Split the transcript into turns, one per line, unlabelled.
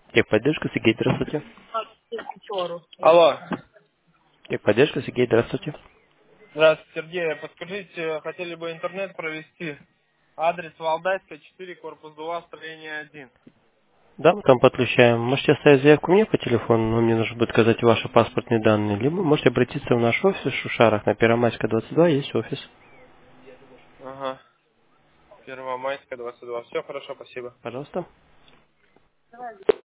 Техподдержка, Сергей, здравствуйте.
Алло.
Техподдержка, Сергей, здравствуйте.
Здравствуйте, Сергей. Подскажите, хотели бы интернет провести? Адрес Валдайская, 4, корпус 2, строение 1.
Да, мы там подключаем. Можете оставить заявку мне по телефону, но мне нужно будет сказать ваши паспортные данные, либо можете обратиться в наш офис в Шушарах на Первомайская, 22, есть офис.
Ага. 1 майская, 22. Все хорошо, спасибо.
Пожалуйста.